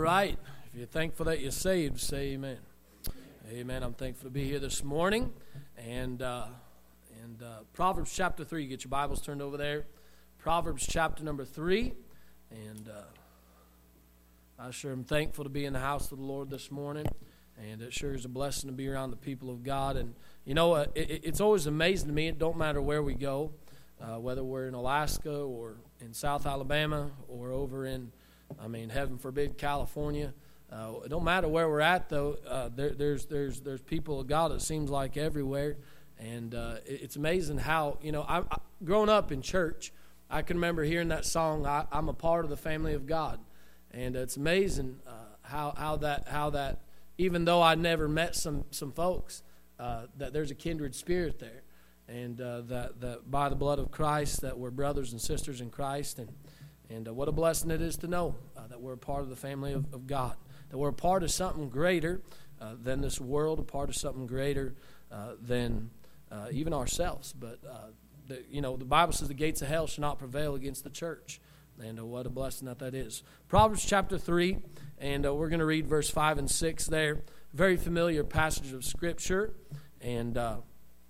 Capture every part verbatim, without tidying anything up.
right. If you're thankful that you're saved, say amen. Amen. I'm thankful to be here this morning. And uh, and uh, Proverbs chapter three. You get your Bibles turned over there. Proverbs chapter number three. And uh, I sure am thankful to be in the house of the Lord this morning. And it sure is a blessing to be around the people of God. And, you know, uh, it, it's always amazing to me. It don't matter where we go, uh, whether we're in Alaska or in South Alabama or over in, I mean, heaven forbid, California. Uh, it don't matter where we're at, though. Uh, there, there's there's there's people of God, it seems like, everywhere. And uh, it, it's amazing how, you know, I, I, growing up in church, I can remember hearing that song, I, I'm a part of the family of God. And it's amazing uh, how how that how that, even though I never met some some folks, uh, that there's a kindred spirit there, and uh, that that by the blood of Christ that we're brothers and sisters in Christ, and and uh, what a blessing it is to know uh, that we're a part of the family of, of God, that we're a part of something greater uh, than this world, a part of something greater uh, than uh, even ourselves. But uh, the, you know, the Bible says the gates of hell shall not prevail against the church. And uh, what a blessing that that is. Proverbs chapter three, and uh, we're going to read verse five and six there. Very familiar passage of Scripture. And uh,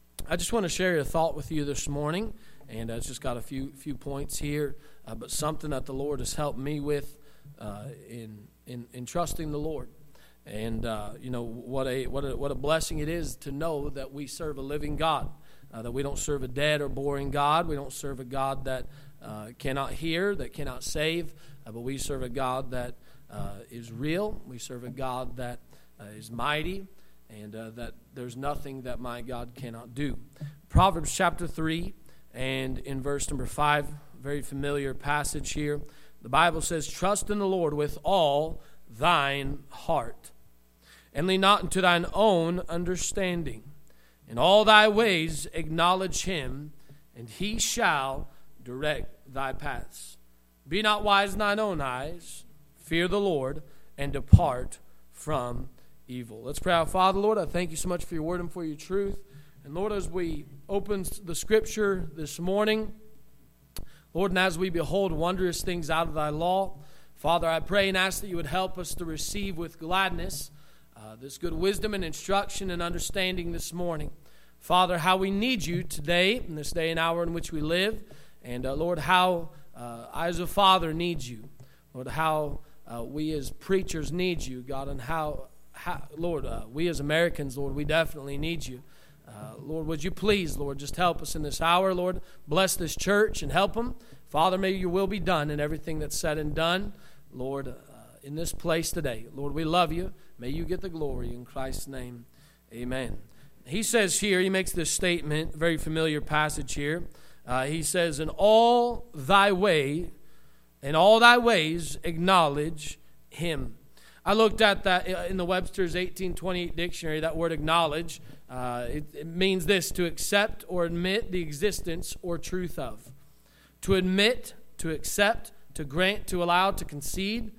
I just want to share a thought with you this morning. And uh, it's just got a few few points here. Uh, but something that the Lord has helped me with uh, in, in in trusting the Lord. And, uh, you know, what a, what, a, what a blessing it is to know that we serve a living God. Uh, that we don't serve a dead or boring God. We don't serve a God that uh, cannot hear, that cannot save. Uh, but we serve a God that uh, is real. We serve a God that uh, is mighty. And uh, that there's nothing that my God cannot do. Proverbs chapter three and in verse number five, very familiar passage here. The Bible says, trust in the Lord with all thine heart, and lean not unto thine own understanding. In all thy ways acknowledge him, and he shall direct thy paths. Be not wise in thine own eyes. Fear the Lord, and depart from evil. Let's pray. Our Father, Lord, I thank you so much for your word and for your truth. And Lord, as we open the Scripture this morning, Lord, and as we behold wondrous things out of thy law, Father, I pray and ask that you would help us to receive with gladness Uh, this good wisdom and instruction and understanding this morning. Father, how we need you today, in this day and hour in which we live. And uh, Lord, how uh, I as a father need you. Lord, how uh, we as preachers need you, God. And how, how Lord, uh, we as Americans, Lord, we definitely need you. Uh, Lord, would you please, Lord, just help us in this hour, Lord. Bless this church and help them. Father, may your will be done in everything that's said and done, Lord, uh, in this place today. Lord, we love you. May you get the glory in Christ's name. Amen. He says here, he makes this statement, very familiar passage here. Uh, he says, in all thy way, in all thy ways, acknowledge him. I looked at that in the Webster's eighteen twenty-eight dictionary, that word acknowledge. Uh, it, it means this, to accept or admit the existence or truth of. To admit, to accept, to grant, to allow, to concede,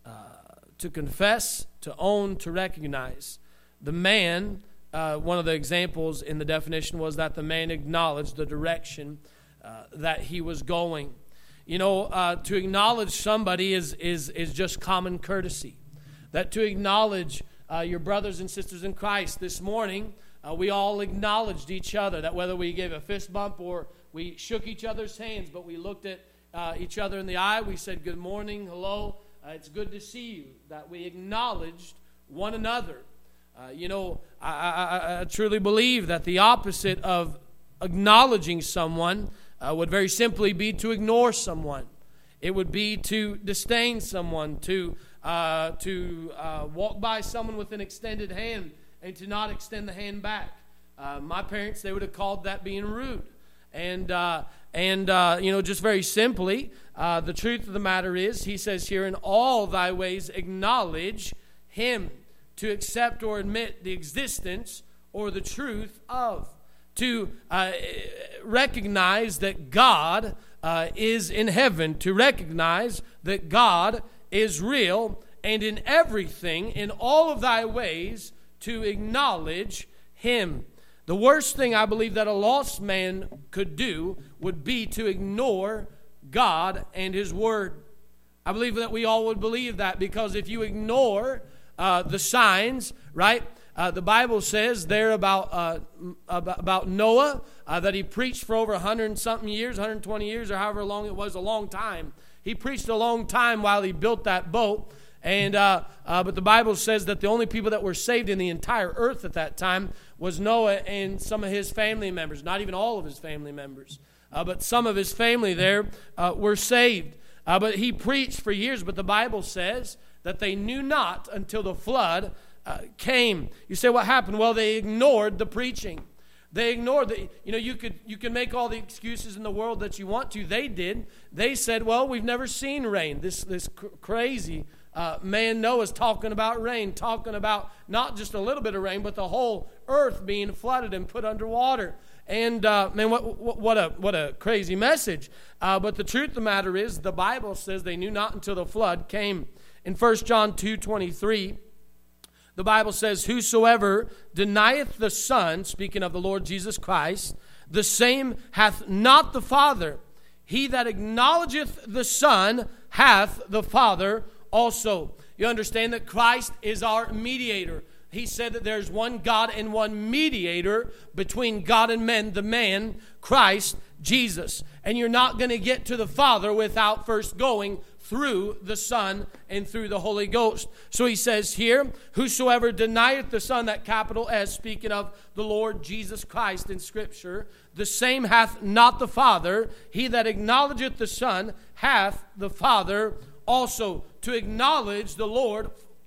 to confess, to own, to recognize. The man, uh, one of the examples in the definition was that the man acknowledged the direction uh, that he was going. You know, uh, to acknowledge somebody is, is, is just common courtesy. That to acknowledge uh, your brothers and sisters in Christ this morning, uh, we all acknowledged each other. That whether we gave a fist bump or we shook each other's hands, but we looked at uh, each other in the eye, we said good morning, hello. Uh, it's good to see you, that we acknowledged one another. Uh, you know, I, I, I truly believe that the opposite of acknowledging someone uh, would very simply be to ignore someone. It would be to disdain someone, to uh, to uh, walk by someone with an extended hand and to not extend the hand back. Uh, my parents, they would have called that being rude. And, uh, and uh, you know, just very simply, uh, the truth of the matter is, he says here, in all thy ways acknowledge him. To accept or admit the existence or the truth of. To uh, recognize that God uh, is in heaven. To recognize that God is real. And in everything, in all of thy ways, to acknowledge him. The worst thing I believe that a lost man could do would be to ignore God and his word. I believe that we all would believe that, because if you ignore uh, the signs, right? Uh, the Bible says there about uh, about, about Noah uh, that he preached for over a hundred and something years, one hundred twenty years, or however long it was, a long time. He preached a long time while he built that boat. And uh, uh, but the Bible says that the only people that were saved in the entire earth at that time was Noah and some of his family members. Not even all of his family members, uh, but some of his family there uh, were saved. Uh, but he preached for years. But the Bible says that they knew not until the flood uh, came. You say, what happened? Well, they ignored the preaching. They ignored the, you know, you could you can make all the excuses in the world that you want to. They did. They said, well, we've never seen rain. This this cr- crazy uh, man Noah's talking about rain, talking about not just a little bit of rain, but the whole earth being flooded and put underwater. And uh, man, what, what what a what a crazy message. Uh, but the truth of the matter is, the Bible says they knew not until the flood came. In First John two twenty-three, the Bible says, whosoever denieth the Son, speaking of the Lord Jesus Christ, the same hath not the Father. He that acknowledgeth the Son hath the Father also. You understand that Christ is our mediator. He said that there's one God and one mediator between God and men, the man, Christ Jesus. And you're not going to get to the Father without first going through the Son and through the Holy Ghost. So he says here, whosoever denieth the Son, that capital S, speaking of the Lord Jesus Christ in Scripture, the same hath not the Father. He that acknowledgeth the Son hath the Father also. To acknowledge the Lord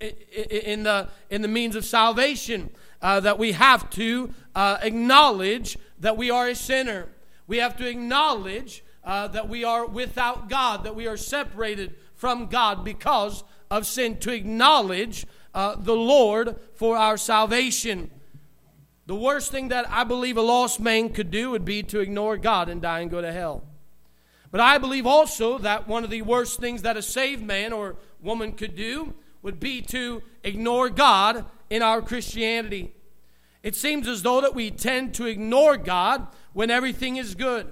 in the in the means of salvation, uh, that we have to uh, acknowledge that we are a sinner. We have to acknowledge uh, that we are without God, that we are separated from God because of sin. To acknowledge uh, the Lord for our salvation. The worst thing that I believe a lost man could do would be to ignore God and die and go to hell. But I believe also that one of the worst things that a saved man or woman could do would be to ignore God in our Christianity. It seems as though that we tend to ignore God when everything is good.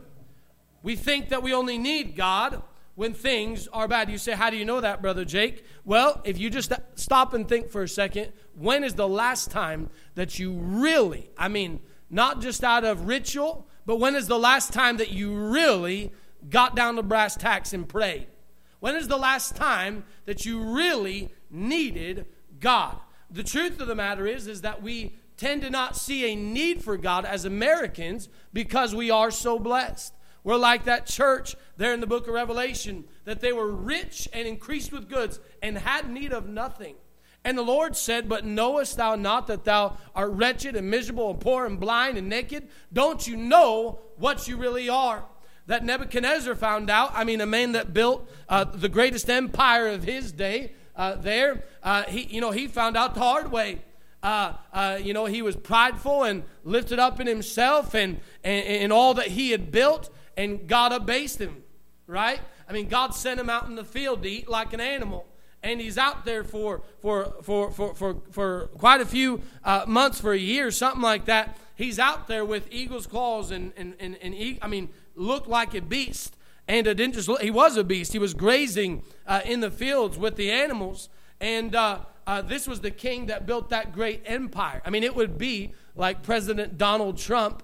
We think that we only need God when things are bad. You say, how do you know that, Brother Jake? Well, if you just stop and think for a second, when is the last time that you really, I mean, not just out of ritual, but when is the last time that you really got down to brass tacks and prayed? When is the last time that you really needed God? The truth of the matter is, is that we tend to not see a need for God as Americans because we are so blessed. We're like that church there in the book of Revelation, that they were rich and increased with goods and had need of nothing. And the Lord said, but knowest thou not that thou art wretched and miserable and poor and blind and naked? Don't you know what you really are? That Nebuchadnezzar found out, I mean, a man that built uh, the greatest empire of his day uh, there, uh, he, you know, he found out the hard way. Uh, uh, you know, he was prideful and lifted up in himself and, and, and all that he had built, and God abased him, right? I mean, God sent him out in the field to eat like an animal. And he's out there for for for for for, for quite a few uh, months, for a year, something like that. He's out there with eagle's claws and and and, and e- I mean, looked like a beast. And it didn't just look, he was a beast. He was grazing uh, in the fields with the animals. And uh, uh, this was the king that built that great empire. I mean, it would be like President Donald Trump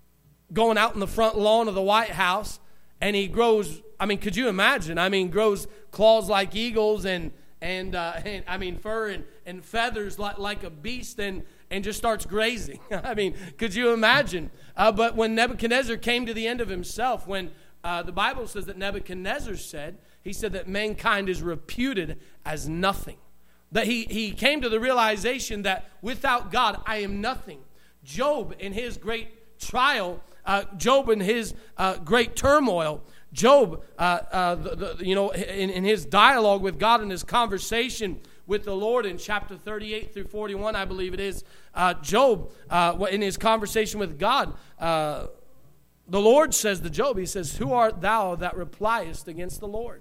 going out in the front lawn of the White House, and he grows. I mean, could you imagine? I mean, grows claws like eagles and. And, uh, and I mean, fur and, and feathers like, like a beast, and, and just starts grazing. I mean, could you imagine? Uh, but when Nebuchadnezzar came to the end of himself, when uh, the Bible says that Nebuchadnezzar said, he said that mankind is reputed as nothing. That he, he came to the realization that without God, I am nothing. Job, in his great trial, uh, Job in his uh, great turmoil, Job, uh, uh, the, the, you know, in, in his dialogue with God, in his conversation with the Lord in chapter thirty-eight through forty-one, I believe it is, uh, Job, uh, in his conversation with God, uh, the Lord says to Job, he says, who art thou that repliest against the Lord?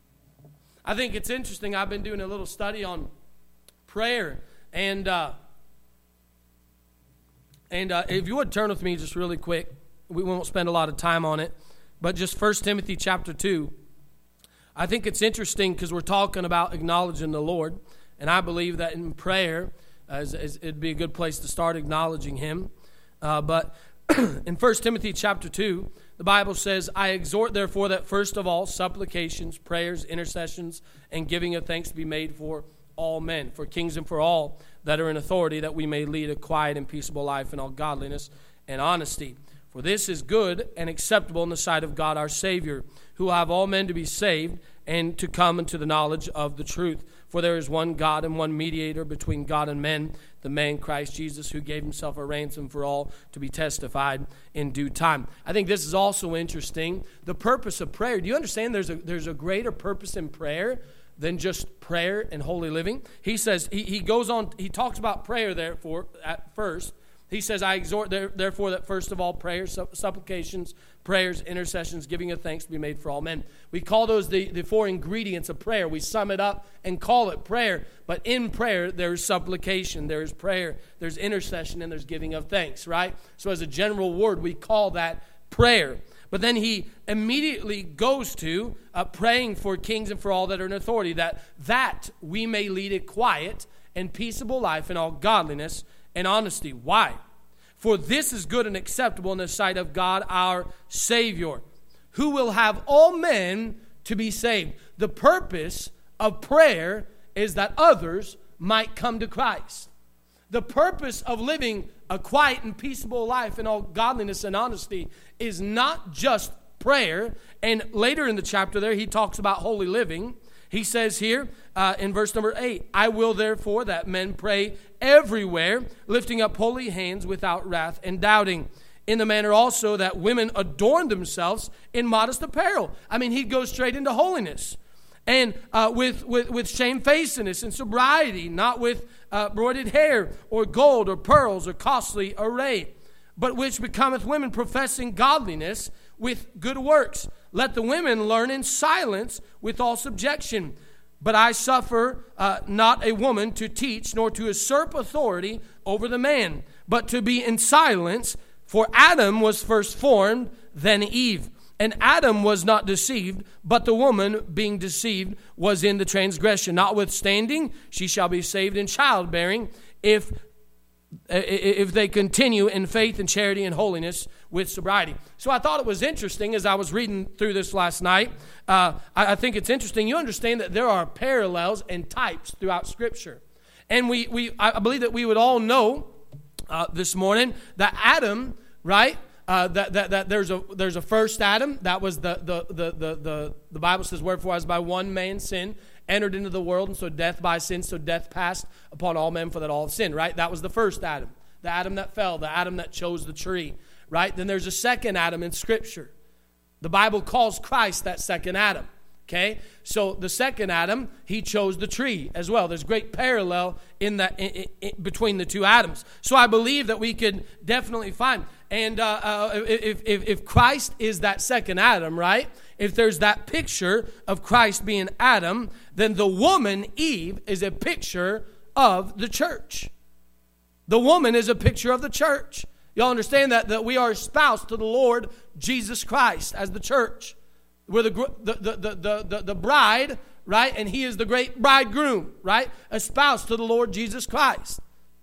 I think it's interesting. I've been doing a little study on prayer, and uh, and uh, if you would turn with me just really quick, we won't spend a lot of time on it. But just First Timothy chapter two. I think it's interesting because we're talking about acknowledging the Lord, and I believe that in prayer, uh, is, is, it'd be a good place to start acknowledging Him. Uh, but in First Timothy chapter two, the Bible says, I exhort therefore that first of all supplications, prayers, intercessions, and giving of thanks be made for all men, for kings and for all that are in authority, that we may lead a quiet and peaceable life in all godliness and honesty. For this is good and acceptable in the sight of God our Savior, who will have all men to be saved and to come into the knowledge of the truth. For there is one God and one mediator between God and men, the man Christ Jesus, who gave himself a ransom for all, to be testified in due time. I think this is also interesting. The purpose of prayer. Do you understand there's a, there's a greater purpose in prayer than just prayer and holy living? He says, he, he goes on, he talks about prayer therefore at first. He says, I exhort therefore that first of all prayers, supplications, prayers, intercessions, giving of thanks to be made for all men. We call those the, the four ingredients of prayer. We sum it up and call it prayer. But in prayer, there's supplication, there's prayer, there's intercession, and there's giving of thanks, right? So as a general word, we call that prayer. But then he immediately goes to uh, praying for kings and for all that are in authority, that, that we may lead a quiet and peaceable life in all godliness and honesty. Why? For this is good and acceptable in the sight of God our Savior, who will have all men to be saved. The purpose of prayer is that others might come to Christ. The purpose of living a quiet and peaceable life in all godliness and honesty is not just prayer. And later in the chapter there, he talks about holy living. He says here uh, in verse number eight, I will therefore that men pray everywhere, lifting up holy hands without wrath and doubting. In the manner also that women adorn themselves in modest apparel. I mean, he goes straight into holiness. And uh, with, with, with shamefacedness and sobriety, not with uh, broided hair or gold or pearls or costly array, but which becometh women professing godliness with good works. Let the women learn in silence with all subjection. But I suffer uh, not a woman to teach, nor to usurp authority over the man, but to be in silence. For Adam was first formed, then Eve. And Adam was not deceived, but the woman, being deceived, was in the transgression. Notwithstanding, she shall be saved in childbearing, if if they continue in faith and charity and holiness with sobriety. So I thought it was interesting as I was reading through this last night. Uh, I, I think it's interesting. You understand that there are parallels and types throughout Scripture. And we, we I believe that we would all know uh, this morning that Adam, right, uh, that, that, that there's a there's a first Adam. That was the, the, the, the, the, the Bible says, wherefore as by one man sin entered into the world, and so death by sin, so death passed upon all men, for that all have sinned, right? That was the first Adam, the Adam that fell, the Adam that chose the tree, right? Then there's a second Adam in Scripture. The Bible calls Christ that second Adam, okay? So the second Adam, he chose the tree as well. There's great parallel in that in, in, between the two Adams. So I believe that we could definitely find, and uh, uh, if, if, if Christ is that second Adam, right? If there's that picture of Christ being Adam, then the woman, Eve, is a picture of the church. The woman is a picture of the church. Y'all understand that? That we are espoused to the Lord Jesus Christ as the church. We're the, the, the, the, the, the bride, right? And he is the great bridegroom, right? Espoused to the Lord Jesus Christ.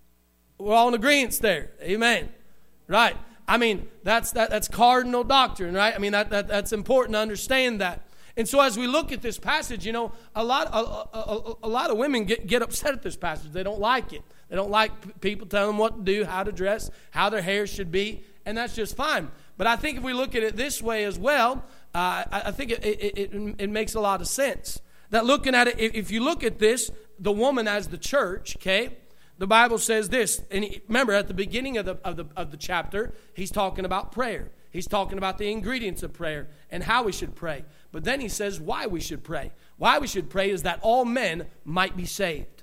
We're all in agreement there. Amen. Right. I mean, that's that, that's cardinal doctrine, right? I mean, that, that that's important to understand that. And so as we look at this passage, you know, a lot a, a, a lot of women get, get upset at this passage. They don't like it. They don't like people telling them what to do, how to dress, how their hair should be, and that's just fine. But I think if we look at it this way as well, uh, I, I think it, it, it, it makes a lot of sense. That looking at it, if you look at this, the woman as the church, okay, the Bible says this, and remember at the beginning of the, of the of the chapter, he's talking about prayer. He's talking about the ingredients of prayer and how we should pray. But then he says why we should pray. Why we should pray is that all men might be saved.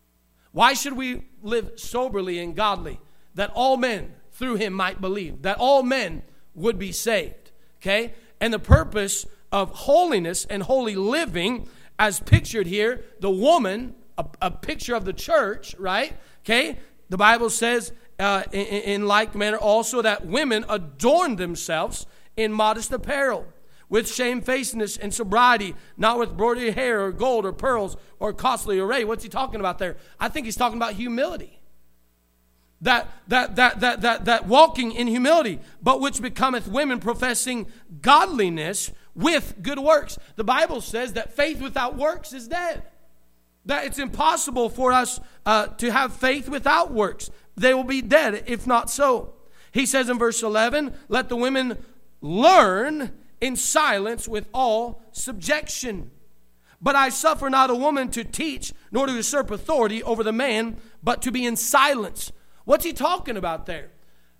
Why should we live soberly and godly? That all men through him might believe. That all men would be saved. Okay? And the purpose of holiness and holy living, as pictured here, the woman, a, a picture of the church, right? Okay? The Bible says uh, in, in like manner also that women adorn themselves in modest apparel. with shamefacedness and sobriety, not with broidered hair or gold or pearls or costly array. What's he talking about there? I think he's talking about humility. That that that that that that walking in humility, but which becometh women professing godliness with good works. The Bible says that faith without works is dead. That it's impossible for us uh, to have faith without works. They will be dead if not so. He says in verse eleven, let the women learn in silence with all subjection. But I suffer not a woman to teach, nor to usurp authority over the man, but to be in silence. What's he talking about there?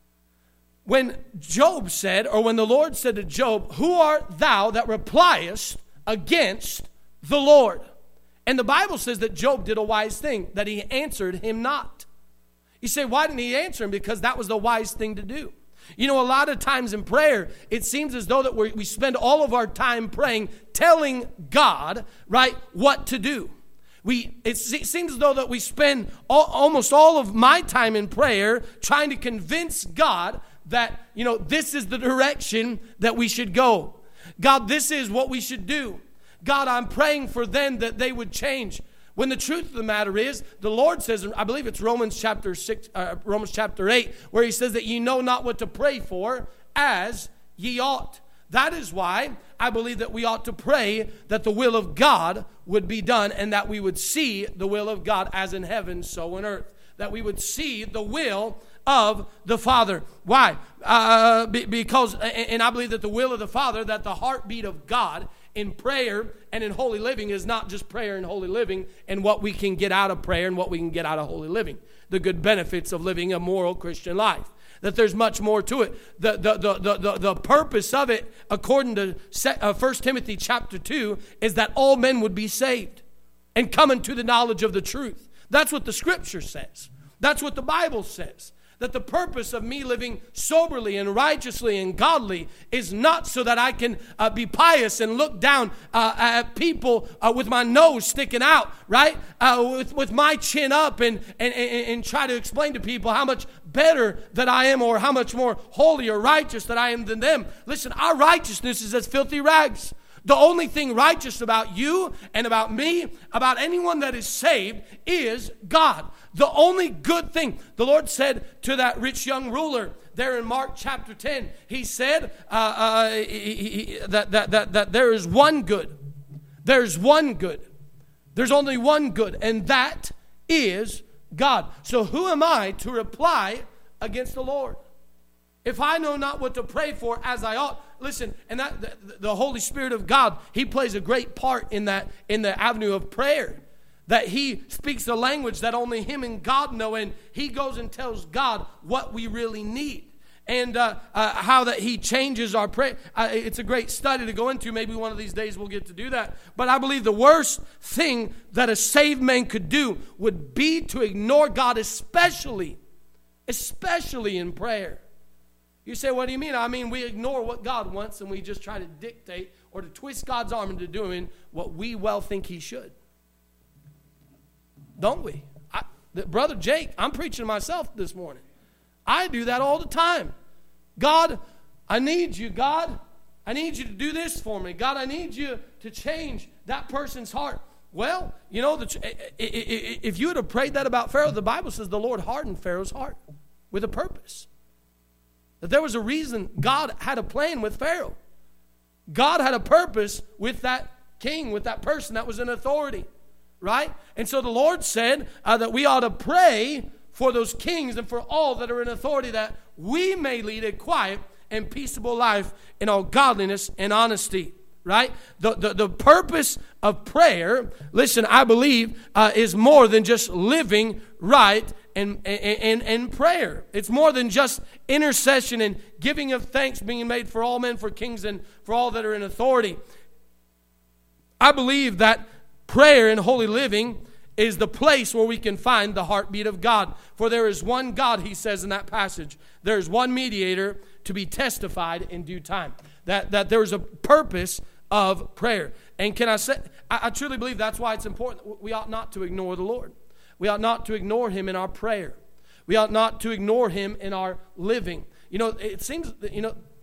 When Job said, or when the Lord said to Job, who art thou that repliest against the Lord? And the Bible says that Job did a wise thing, that he answered him not. You say, why didn't he answer him? Because that was the wise thing to do. You know, a lot of times in prayer, it seems as though that we we spend all of our time praying, telling God, right, what to do. We, it seems as though that we spend all, almost all of my time in prayer trying to convince God that, you know, this is the direction that we should go. God, this is what we should do. God, I'm praying for them that they would change. When the truth of the matter is, the Lord says, I believe it's Romans chapter six, uh, Romans chapter eight, where he says that ye know not what to pray for as ye ought. That is why I believe that we ought to pray that the will of God would be done and that we would see the will of God as in heaven, so on earth. That we would see the will of the Father. Why? Uh, be, because, and I believe that the will of the Father, that the heartbeat of God in prayer and in holy living is not just prayer and holy living and what we can get out of prayer and what we can get out of holy living. The good benefits of living a moral Christian life. That there's much more to it. The, the, the, the, the, the purpose of it, according to First Timothy chapter two, is that all men would be saved and come into the knowledge of the truth. That's what the Scripture says. That's what the Bible says. That the purpose of me living soberly and righteously and godly is not so that I can uh, be pious and look down uh, at people uh, with my nose sticking out, right? Uh, with, with my chin up and, and, and, and try to explain to people how much better that I am or how much more holy or righteous that I am than them. Listen, our righteousness is as filthy rags. The only thing righteous about you and about me, about anyone that is saved, is God. The only good thing. The Lord said to that rich young ruler there in Mark chapter ten, he said uh, uh, he, he, that, that, that, that there is one good. There's one good. There's only one good, and that is God. So who am I to reply against the Lord? If I know not what to pray for as I ought, listen, and that the, the Holy Spirit of God, he plays a great part in that, in the avenue of prayer. That he speaks a language that only him and God know, and he goes and tells God what we really need. And uh, uh, how that he changes our prayer. Uh, it's a great study to go into. Maybe one of these days we'll get to do that. But I believe the worst thing that a saved man could do would be to ignore God, especially, especially in prayer. You say, what do you mean? I mean, we ignore what God wants and we just try to dictate or to twist God's arm into doing what we well think he should. Don't we? I, Brother Jake, I'm preaching to myself this morning. I do that all the time. God, I need you. God, I need you to do this for me. God, I need you to change that person's heart. Well, you know, the, if you would have prayed that about Pharaoh, the Bible says the Lord hardened Pharaoh's heart with a purpose. That there was a reason God had a plan with Pharaoh. God had a purpose with that king, with that person that was in authority. Right? And so the Lord said uh, that we ought to pray for those kings and for all that are in authority, that we may lead a quiet and peaceable life in all godliness and honesty. Right? The, the, the purpose of prayer, listen, I believe, uh, is more than just living right and, and, and prayer. It's more than just intercession and giving of thanks being made for all men, for kings, and for all that are in authority. I believe that prayer and holy living is the place where we can find the heartbeat of God. For there is one God, he says in that passage. There is one mediator to be testified in due time. That, that there is a purpose of prayer. And can I say, I, I truly believe that's why it's important. We ought not to ignore the Lord. We ought not to ignore him in our prayer. We ought not to ignore him in our living. You know, it seems, that, you know,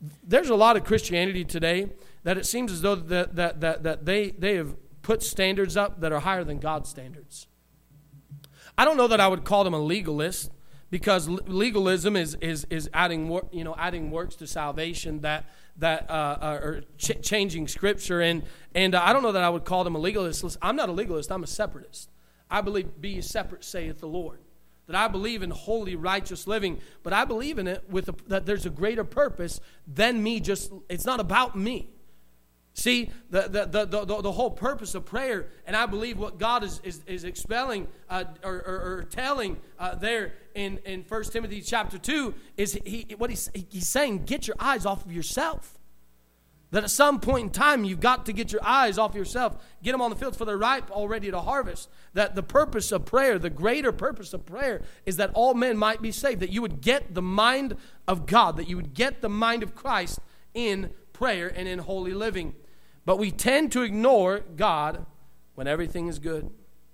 there's a lot of Christianity today that it seems as though that, that, that, that they, they have put standards up that are higher than God's standards. I don't know that I would call them a legalist, because legalism is is is adding wor- you know adding works to salvation that that uh, are ch- changing Scripture, and and uh, I don't know that I would call them a legalist. Listen, I'm not a legalist. I'm a separatist. I believe be ye separate, saith the Lord. That I believe in holy, righteous living, but I believe in it with a, that there's a greater purpose than me. Just it's not about me. See, the, the, the, the, the whole purpose of prayer, and I believe what God is, is, is expelling uh, or, or, or telling uh, there in, in First Timothy chapter two is he, what he's, he's saying, get your eyes off of yourself. That at some point in time, you've got to get your eyes off yourself. Get them on the fields, for they're ripe already to harvest. That the purpose of prayer, the greater purpose of prayer, is that all men might be saved. That you would get the mind of God. That you would get the mind of Christ in prayer and in holy living. But we tend to ignore God when everything is good.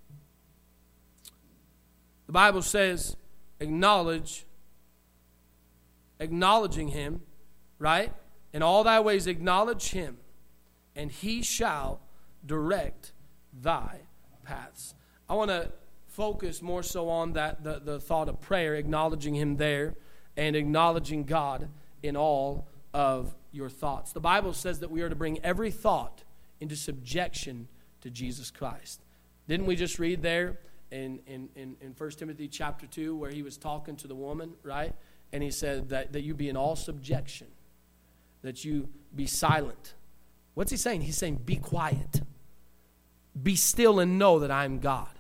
The Bible says, acknowledge, acknowledging Him, right? In all thy ways acknowledge Him, and He shall direct thy paths. I want to focus more so on that the, the thought of prayer, acknowledging Him there, and acknowledging God in all of your thoughts. The Bible says that we are to bring every thought into subjection to Jesus Christ. Didn't we just read there in, in, in, in First Timothy chapter two where he was talking to the woman, right? And he said that, that you be in all subjection, that you be silent. What's he saying? He's saying be quiet. Be still and know that I am God.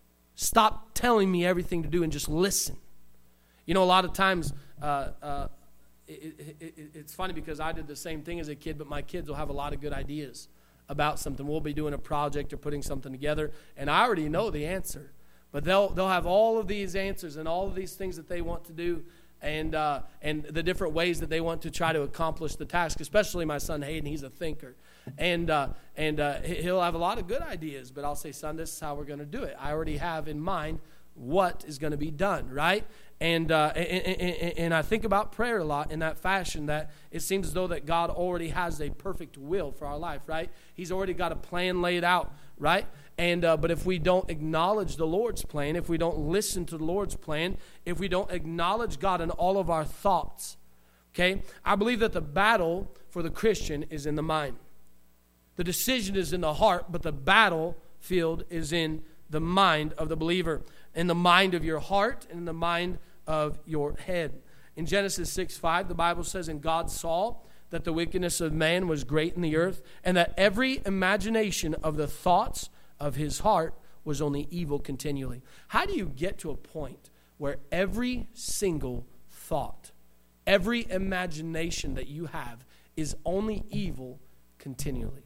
Stop telling me everything to do and just listen. You know, a lot of times uh, uh, It, it, it, it's funny because I did the same thing as a kid, but my kids will have a lot of good ideas about something. We'll be doing a project or putting something together, and I already know the answer. But they'll they'll have all of these answers and all of these things that they want to do, and uh, and the different ways that they want to try to accomplish the task. Especially my son Hayden, he's a thinker, and uh, and uh, he'll have a lot of good ideas. But I'll say, son, this is how we're going to do it. I already have in mind what is going to be done, right? And, uh, and, and and I think about prayer a lot in that fashion, that it seems as though that God already has a perfect will for our life, right? He's already got a plan laid out, right? And uh, but if we don't acknowledge the Lord's plan, if we don't listen to the Lord's plan, if we don't acknowledge God in all of our thoughts, okay? I believe that the battle for the Christian is in the mind. The decision is in the heart, but the battlefield is in the mind of the believer, in the mind of your heart, and in the mind of your head. In Genesis six five, the Bible says, and God saw that the wickedness of man was great in the earth, and that every imagination of the thoughts of his heart was only evil continually. How do you get to a point where every single thought, every imagination that you have is only evil continually?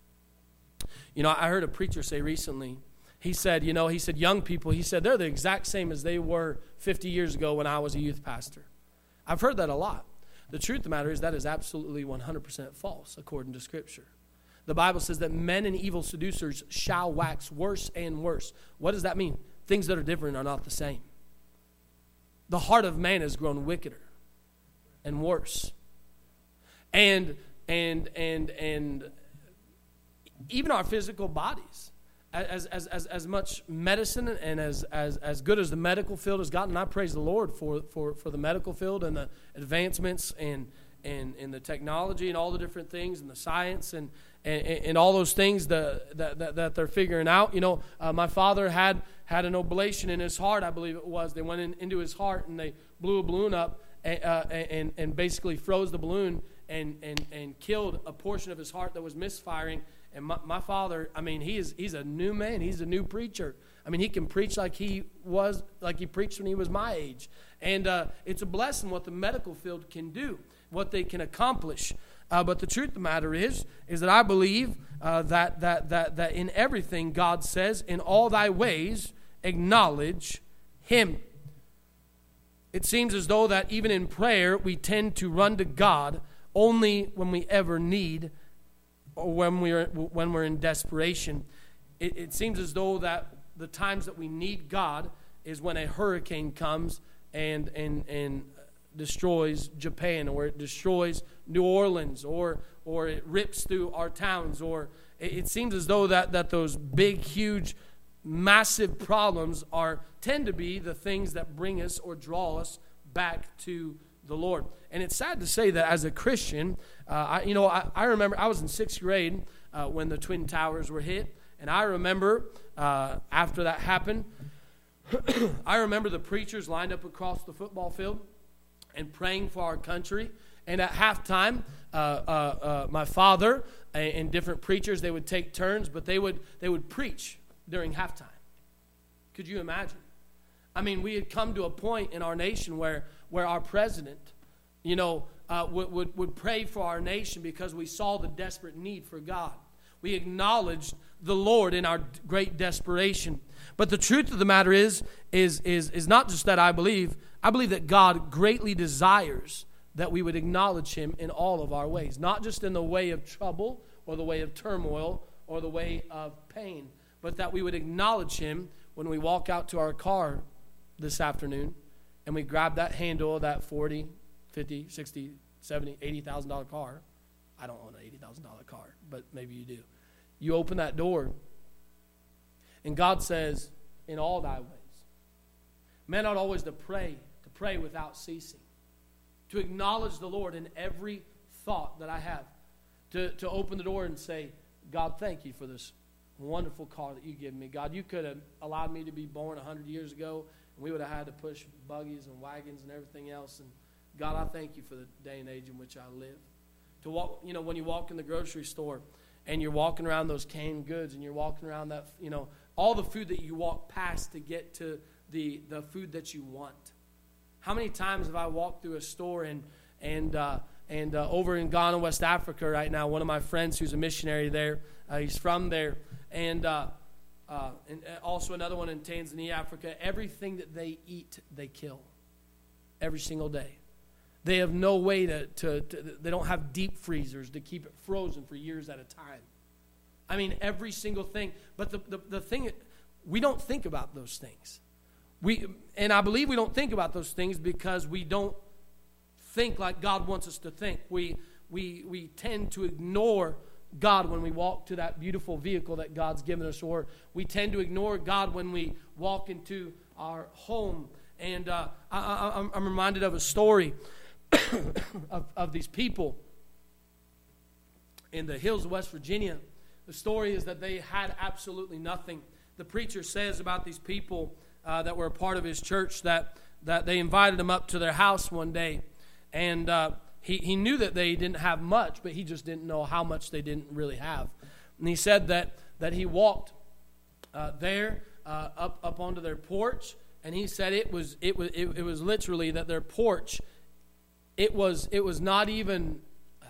You know, I heard a preacher say recently, He said, you know, he said, young people, he said, they're the exact same as they were fifty years ago when I was a youth pastor. I've heard that a lot. The truth of the matter is that is absolutely one hundred percent false, according to Scripture. The Bible says that men and evil seducers shall wax worse and worse. What does that mean? Things that are different are not the same. The heart of man has grown wickeder and worse. And, and, and, and even our physical bodies. As, as as as much medicine and as, as as good as the medical field has gotten, I praise the Lord for, for, for the medical field and the advancements and and, and the technology and all the different things and the science and and, and all those things that, that, that they're figuring out. You know, uh, my father had, had an oblation in his heart, I believe it was. They went in, into his heart and they blew a balloon up and, uh, and, and basically froze the balloon and, and, and killed a portion of his heart that was misfiring. And my, my father, I mean, he is he's a new man. He's a new preacher. I mean, he can preach like he was, like he preached when he was my age. And uh, it's a blessing what the medical field can do, what they can accomplish. Uh, but the truth of the matter is, is that I believe uh, that, that, that, that in everything God says, in all thy ways, acknowledge Him. It seems as though that even in prayer, we tend to run to God only when we ever need or when we're when we're in desperation. It, it seems as though that the times that we need God is when a hurricane comes and and and destroys Japan, or it destroys New Orleans, or or it rips through our towns, or it, it seems as though that, that those big, huge, massive problems are tend to be the things that bring us or draw us back to the Lord. And it's sad to say that as a Christian, uh, I, you know, I, I remember I was in sixth grade uh, when the Twin Towers were hit, and I remember uh, after that happened, I remember the preachers lined up across the football field and praying for our country. And at halftime, uh, uh, uh, my father and, and different preachers, they would take turns, but they would they would preach during halftime. Could you imagine? I mean, we had come to a point in our nation where, where our president, you know, uh, would, would, would pray for our nation because we saw the desperate need for God. We acknowledged the Lord in our great desperation. But the truth of the matter is, is, is, is not just that I believe. I believe that God greatly desires that we would acknowledge Him in all of our ways. Not just in the way of trouble or the way of turmoil or the way of pain, but that we would acknowledge Him when we walk out to our car this afternoon and we grab that handle of that forty, fifty, sixty, seventy, eighty thousand dollar car. I don't own an eighty thousand dollar car, but maybe you do. You open that door, and God says, in all thy ways. Men ought always to pray, to pray without ceasing, to acknowledge the Lord in every thought that I have, to, to open the door and say, God, thank you for this wonderful car that you give me. God, you could have allowed me to be born one hundred years ago, and we would have had to push buggies and wagons and everything else. And God, I thank you for the day and age in which I live. To walk, you know, when you walk in the grocery store and you're walking around those canned goods and you're walking around that, you know, all the food that you walk past to get to the, the food that you want. How many times have I walked through a store and and uh, and uh, over in Ghana, West Africa right now, one of my friends who's a missionary there, uh, he's from there, and, uh, uh, and also another one in Tanzania, Africa, everything that they eat, they kill every single day. They have no way to, to, to, they don't have deep freezers to keep it frozen for years at a time. I mean, every single thing. But the, the, the thing, we don't think about those things. We, and I believe we don't think about those things because we don't think like God wants us to think. We, we, we tend to ignore God when we walk to that beautiful vehicle that God's given us, or we tend to ignore God when we walk into our home. And uh, I, I, I'm reminded of a story of, of these people in the hills of West Virginia. The story is that they had absolutely nothing. The preacher says about these people uh, that were a part of his church that, that they invited them up to their house one day. And uh, he, he knew that they didn't have much, but he just didn't know how much they didn't really have. And he said that, that he walked uh, there uh, up, up onto their porch, and he said it was it was it, it was literally that their porch, it was it was not even. Uh,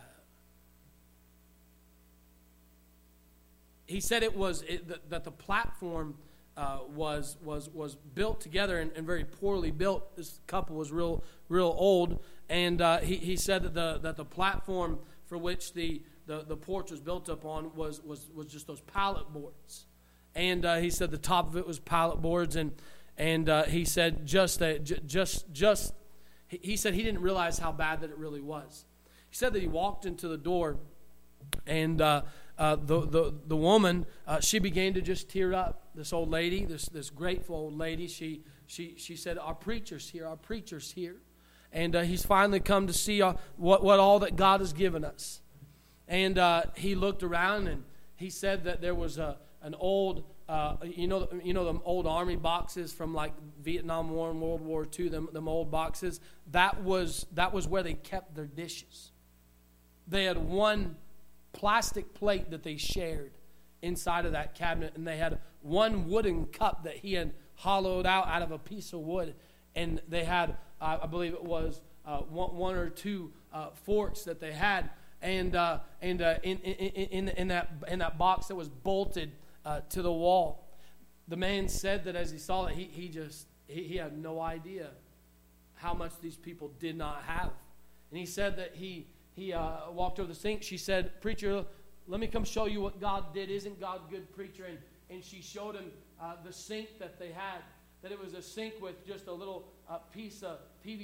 he said it was it, that, that the platform uh, was was was built together and, and very poorly built. This couple was real real old, and uh, he he said that the that the platform for which the the, the porch was built upon was was was just those pallet boards, and uh, he said the top of it was pallet boards and. And uh, he said just that, just, just, he said he didn't realize how bad that it really was. He said that he walked into the door, and uh, uh, the, the the woman, uh, she began to just tear up. This old lady, this this grateful old lady, she she she said, "Our preacher's here, our preacher's here," and uh, he's finally come to see uh, what what all that God has given us. And uh, he looked around, and he said that there was a an old. Uh, you know, you know them old army boxes from like Vietnam War and World War Two. Them, them old boxes. That was that was where they kept their dishes. They had one plastic plate that they shared inside of that cabinet, and they had one wooden cup that he had hollowed out out of a piece of wood, and they had, uh, I believe it was uh, one, one or two uh, forks that they had, and uh, and uh, in, in in in that in that box that was bolted. Uh, to the wall. The man said that as he saw it, he, he just, he, he had no idea how much these people did not have. And he said that he, he uh, walked over the sink. She said, "Preacher, let me come show you what God did. Isn't God good, preacher?" And, and she showed him uh, the sink that they had, that it was a sink with just a little uh, piece of P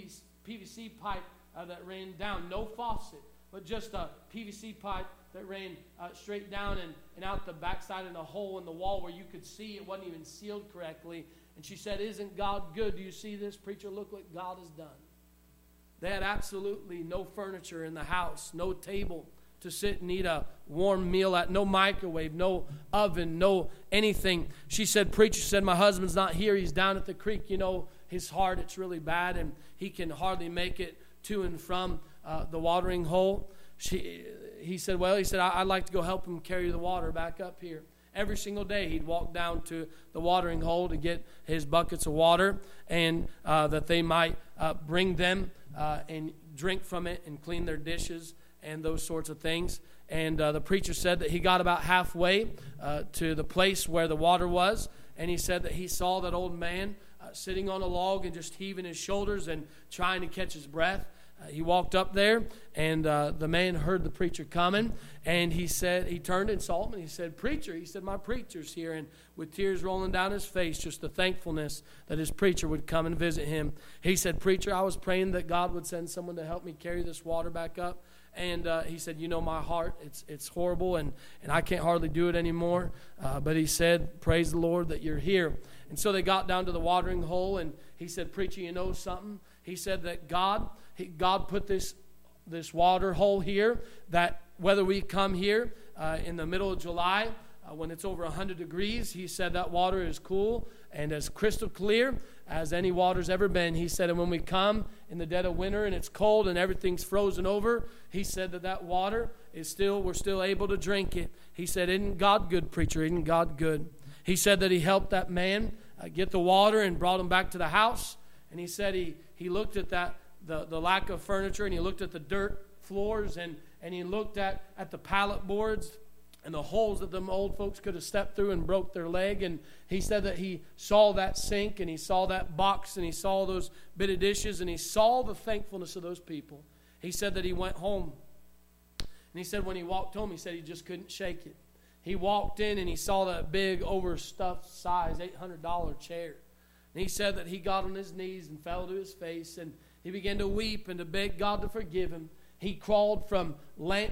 P V C pipe uh, that ran down, no faucet, but just a P V C pipe that ran uh, straight down and, and out the backside in a hole in the wall where you could see it wasn't even sealed correctly. And she said, "Isn't God good? Do you see this, preacher? Look what God has done." They had absolutely no furniture in the house, no table to sit and eat a warm meal at, no microwave, no oven, no anything. She said, "Preacher said, my husband's not here. He's down at the creek. You know, his heart, it's really bad, and he can hardly make it to and from uh, the watering hole." She, he said, "Well," he said, I, "I'd like to go help him carry the water back up here." Every single day he'd walk down to the watering hole to get his buckets of water, and uh, that they might uh, bring them uh, and drink from it and clean their dishes and those sorts of things. And uh, the preacher said that he got about halfway uh, to the place where the water was, and he said that he saw that old man uh, sitting on a log and just heaving his shoulders and trying to catch his breath. Uh, he walked up there, and uh, the man heard the preacher coming, and he said, he turned and saw him, and he said, "Preacher," he said, "my preacher's here." And with tears rolling down his face, just the thankfulness that his preacher would come and visit him. He said, "Preacher, I was praying that God would send someone to help me carry this water back up. And uh, he said, you know, my heart, it's it's horrible, and, and I can't hardly do it anymore." Uh, but he said, "Praise the Lord that you're here." And so they got down to the watering hole, and he said, "Preacher, you know something?" He said that God, he, God put this this water hole here, that whether we come here uh, in the middle of July, uh, when it's over one hundred degrees, he said that water is cool and as crystal clear as any water's ever been. He said, and when we come in the dead of winter and it's cold and everything's frozen over, he said that that water is still, we're still able to drink it. He said, "Isn't God good, preacher? Isn't God good?" He said that he helped that man uh, get the water and brought him back to the house. And he said he, he looked at that the, the lack of furniture, and he looked at the dirt floors, and, and he looked at, at the pallet boards and the holes that them old folks could have stepped through and broke their leg. And he said that he saw that sink, and he saw that box, and he saw those bit of dishes, and he saw the thankfulness of those people. He said that he went home, and he said when he walked home, he said he just couldn't shake it. He walked in, and he saw that big overstuffed size eight hundred dollars chair. And he said that he got on his knees and fell to his face, and he began to weep and to beg God to forgive him. He crawled from lamp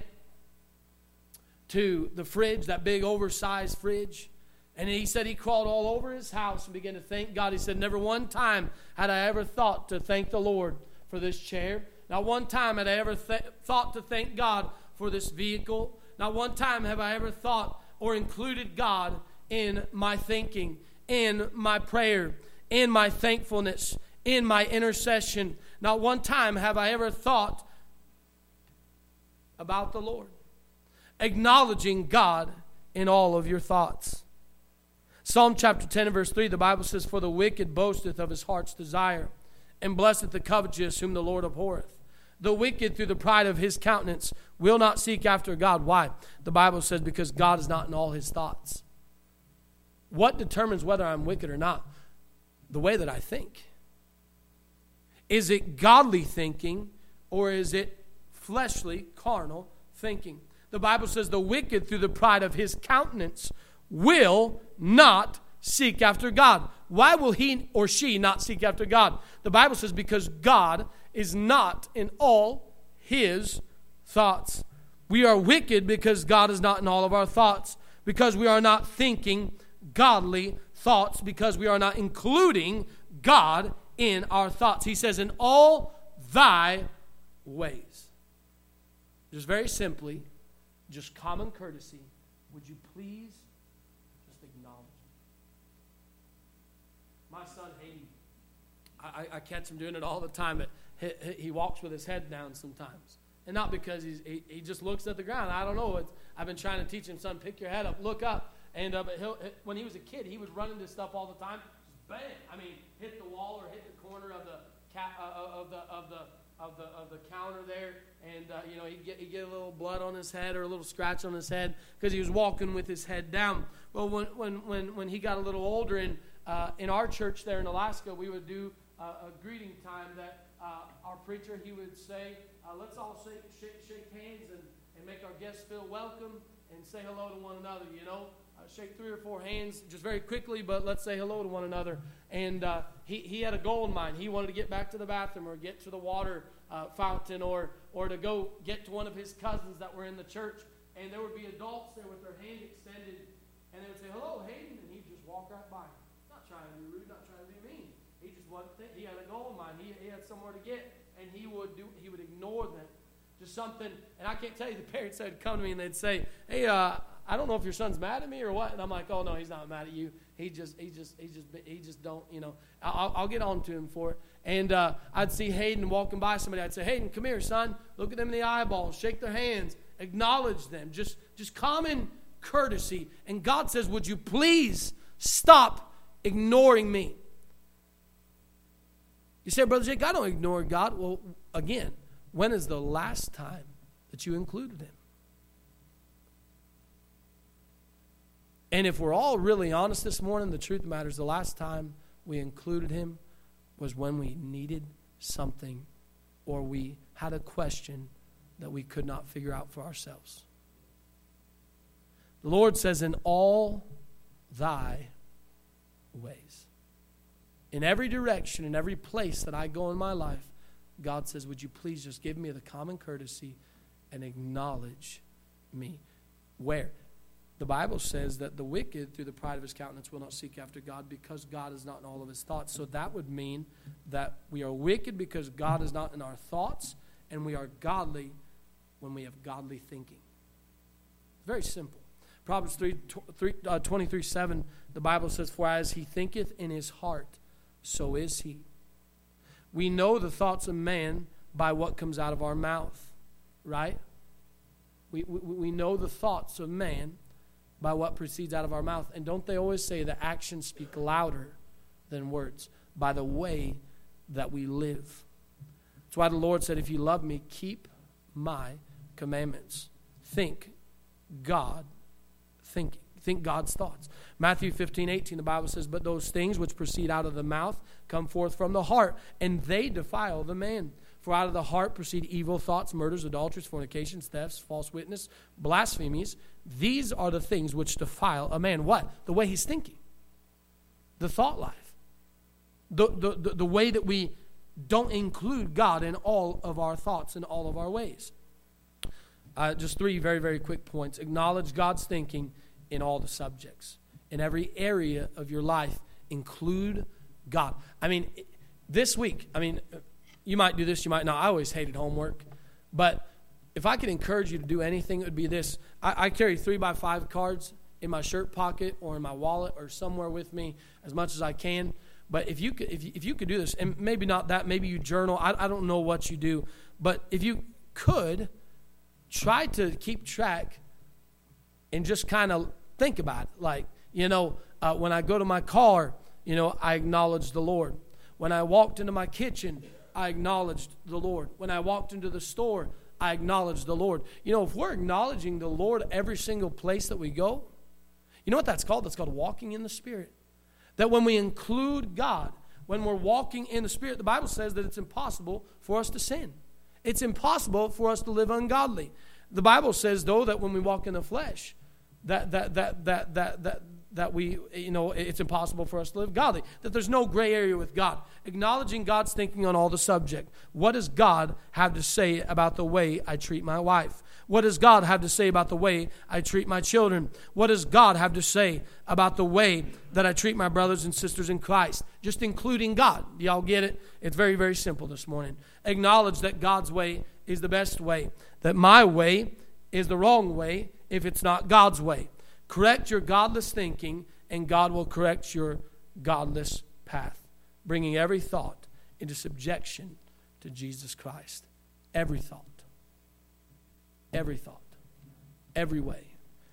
to the fridge, that big oversized fridge. And he said he crawled all over his house and began to thank God. He said, "Never one time had I ever thought to thank the Lord for this chair. Not one time had I ever th- thought to thank God for this vehicle. Not one time have I ever thought or included God in my thinking, in my prayer, in my thankfulness, in my intercession. Not one time have I ever thought about the Lord." Acknowledging God in all of your thoughts. Psalm chapter ten and verse three, the Bible says, "For the wicked boasteth of his heart's desire, and blesseth the covetous whom the Lord abhorreth. The wicked through the pride of his countenance will not seek after God." Why? The Bible says because God is not in all his thoughts. What determines whether I'm wicked or not? The way that I think. Is it godly thinking, or is it fleshly, carnal thinking? The Bible says the wicked through the pride of his countenance will not seek after God. Why will he or she not seek after God? The Bible says because God is not in all his thoughts. We are wicked because God is not in all of our thoughts, because we are not thinking godly thoughts, because we are not including God in our thoughts. He says, "In all thy ways." Just very simply, just common courtesy, would you please just acknowledge me? My son Hayden, I, I catch him doing it all the time, but he, he walks with his head down sometimes. And not because he's, he, he just looks at the ground. I don't know. It's, I've been trying to teach him, "Son, pick your head up, look up." And uh, but he'll, when he was a kid, he would run into stuff all the time. Just bang! I mean, hit the wall or hit the corner of the ca- uh, of the of the of the of the counter there, and uh, you know he'd get he'd get a little blood on his head or a little scratch on his head because he was walking with his head down. Well, when when when when he got a little older, and uh, in our church there in Alaska, we would do uh, a greeting time that uh, our preacher, he would say, uh, "Let's all shake, shake shake hands and and make our guests feel welcome and say hello to one another." You know. uh, shake three or four hands just very quickly, but let's say hello to one another. And uh, he, he had a goal in mind. He wanted to get back to the bathroom or get to the water uh, fountain or, or to go get to one of his cousins that were in the church. And there would be adults there with their hand extended, and they would say, hello, Hayden, and he'd just walk right by. Not trying to be rude, not trying to be mean. He just wasn't think, he had a goal in mind. He, he had somewhere to get, and he would do he would ignore them. Just something, and I can't tell you, the parents would come to me and they'd say, hey, uh, I don't know if your son's mad at me or what. And I'm like, oh no, he's not mad at you. He just, he just, he just, he just don't, you know. I'll, I'll get on to him for it. And uh, I'd see Hayden walking by somebody. I'd say, Hayden, come here, son. Look at them in the eyeballs. Shake their hands. Acknowledge them. Just, just common courtesy. And God says, would you please stop ignoring me? You say, Brother Jake, I don't ignore God. Well, again, when is the last time that you included him? And if we're all really honest this morning, the truth matters. The last time we included him was when we needed something or we had a question that we could not figure out for ourselves. The Lord says, in all thy ways. In every direction, in every place that I go in my life, God says, would you please just give me the common courtesy and acknowledge me? Where? The Bible says that the wicked, through the pride of his countenance, will not seek after God because God is not in all of his thoughts. So that would mean that we are wicked because God is not in our thoughts, and we are godly when we have godly thinking. Very simple. Proverbs three, uh, twenty-three seven, the Bible says, for as he thinketh in his heart, so is he. We know the thoughts of man by what comes out of our mouth, right? We, we, we know the thoughts of man by what proceeds out of our mouth. And don't they always say that actions speak louder than words? By the way that we live. That's why the Lord said, if you love me, keep my commandments. Think God thinking. Think God's thoughts. Matthew fifteen eighteen, the Bible says, but those things which proceed out of the mouth come forth from the heart, and they defile the man. For out of the heart proceed evil thoughts, murders, adulteries, fornications, thefts, false witness, blasphemies. These are the things which defile a man. What? The way he's thinking. The thought life. The, the, the, the way that we don't include God in all of our thoughts and all of our ways. Uh, just three very, very quick points. Acknowledge God's thinking in all the subjects. In every area of your life, include God. I mean, this week, I mean, you might do this, you might not. I always hated homework. But if I could encourage you to do anything, it would be this. I, I carry three by five cards in my shirt pocket or in my wallet or somewhere with me as much as I can. But if you could, if you, if you could do this, and maybe not that, maybe you journal. I, I don't know what you do. But if you could, try to keep track and just kind of think about it. Like, you know, uh, when I go to my car, you know, I acknowledge the Lord. When I walked into my kitchen, I acknowledged the Lord. When I walked into the store, I acknowledged the Lord. You know, if we're acknowledging the Lord every single place that we go, you know what that's called? That's called walking in the Spirit. That when we include God, when we're walking in the Spirit, the Bible says that it's impossible for us to sin. It's impossible for us to live ungodly. The Bible says, though, that when we walk in the flesh, that that that that that that that we, you know, it's impossible for us to live godly. That there's no gray area with God. Acknowledging God's thinking on all the subject. What does God have to say about the way I treat my wife? What does God have to say about the way I treat my children? What does God have to say about the way that I treat my brothers and sisters in Christ? Just including God. Do y'all get it? It's very, very simple this morning. Acknowledge that God's way is the best way. That my way is the wrong way if it's not God's way. Correct your godless thinking, and God will correct your godless path, bringing every thought into subjection to Jesus Christ. Every thought. Every thought. Every way.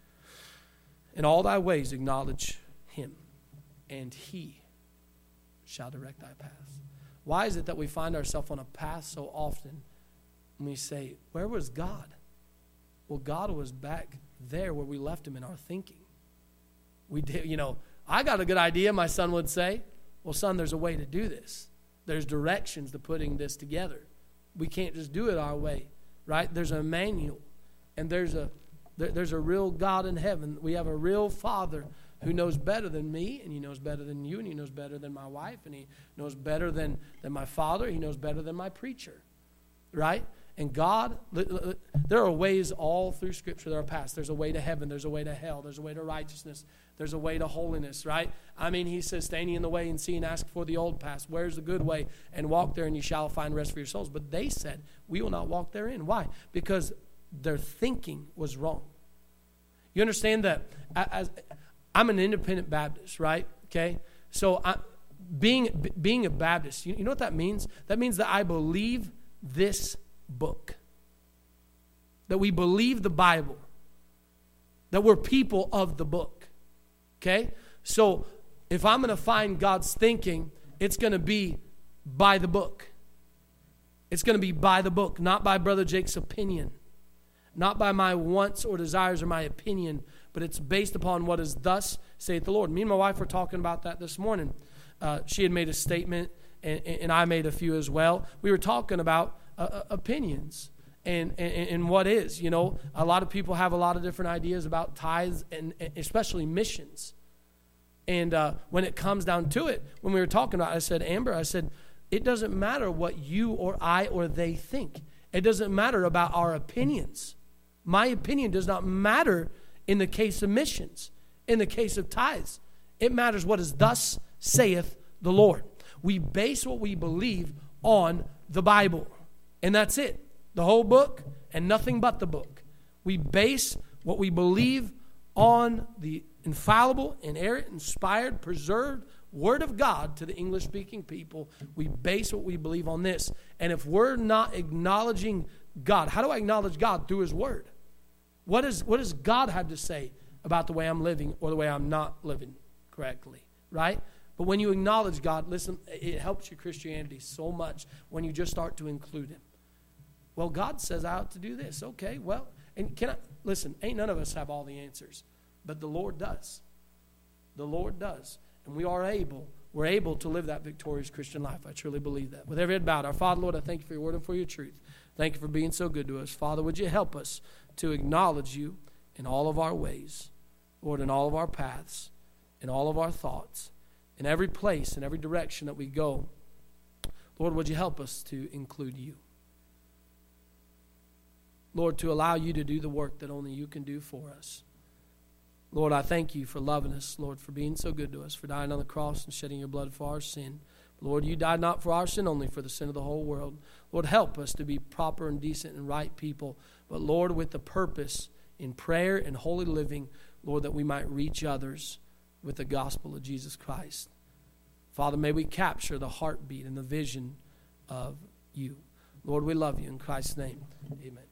In all thy ways acknowledge him, and he shall direct thy paths. Why is it that we find ourselves on a path so often and we say, where was God? Well, God was back there where we left him in our thinking. We did, you know, I got a good idea, my son would say. Well, son, there's a way to do this. There's directions to putting this together. We can't just do it our way, right? There's a manual, and there's a There, there's a real God in heaven. We have a real Father who knows better than me, and He knows better than you, and He knows better than my wife, and He knows better than, than my father. He knows better than my preacher, right? And God, there are ways all through Scripture that are passed. There's a way to heaven. There's a way to hell. There's a way to righteousness. There's a way to holiness, right? I mean, He says, stand ye in the way and see and ask for the old path. Where's the good way? And walk there, and ye shall find rest for your souls. But they said, we will not walk therein. Why? Because their thinking was wrong. You understand that? As, I'm an independent Baptist, right? Okay? So I, being, being a Baptist, you, you know what that means? That means that I believe this book, that we believe the Bible, that we're people of the book. Okay? So if I'm going to find God's thinking, it's going to be by the book. It's going to be by the book, not by Brother Jake's opinion, not by my wants or desires or my opinion, but it's based upon what is thus saith the Lord. Me and my wife were talking about that this morning. Uh, she had made a statement, and, and I made a few as well. We were talking about Uh, opinions and, and and what is, you know, a lot of people have a lot of different ideas about tithes and, and especially missions. And uh, when it comes down to it, when we were talking about it, I said, Amber, I said, it doesn't matter what you or I or they think. It doesn't matter about our opinions. My opinion does not matter in the case of missions, in the case of tithes. It matters what is thus saith the Lord. We base what we believe on the Bible. And that's it. The whole book and nothing but the book. We base what we believe on the infallible, inerrant, inspired, preserved Word of God to the English-speaking people. We base what we believe on this. And if we're not acknowledging God, how do I acknowledge God? Through His Word. What, is, what does God have to say about the way I'm living or the way I'm not living correctly? Right? But when you acknowledge God, listen, it helps your Christianity so much when you just start to include Him. Well, God says I ought to do this. Okay, well, and can I, listen, ain't none of us have all the answers, but the Lord does. The Lord does. And we are able, we're able to live that victorious Christian life. I truly believe that. With every head bowed, our Father, Lord, I thank You for Your word and for Your truth. Thank You for being so good to us. Father, would You help us to acknowledge You in all of our ways, Lord, in all of our paths, in all of our thoughts, in every place, in every direction that we go. Lord, would You help us to include You? Lord, to allow You to do the work that only You can do for us. Lord, I thank You for loving us, Lord, for being so good to us, for dying on the cross and shedding Your blood for our sin. Lord, You died not for our sin only, for the sin of the whole world. Lord, help us to be proper and decent and right people, but Lord, with the purpose in prayer and holy living, Lord, that we might reach others with the gospel of Jesus Christ. Father, may we capture the heartbeat and the vision of You. Lord, we love You. In Christ's name, amen.